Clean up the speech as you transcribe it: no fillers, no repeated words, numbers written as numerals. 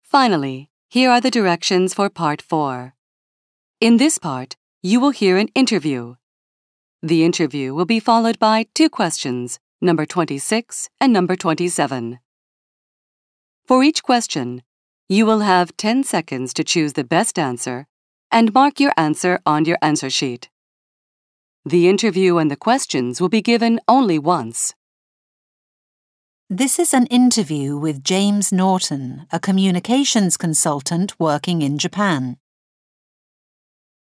Finally, here are the directions for Part 4. In this part, you will hear an interview. The interview will be followed by 2 questions, number 26 and number 27. For each question, you will have 10 seconds to choose the best answer and mark your answer on your answer sheet. The interview and the questions will be given only once. This is an interview with James Norton, a communications consultant working in Japan.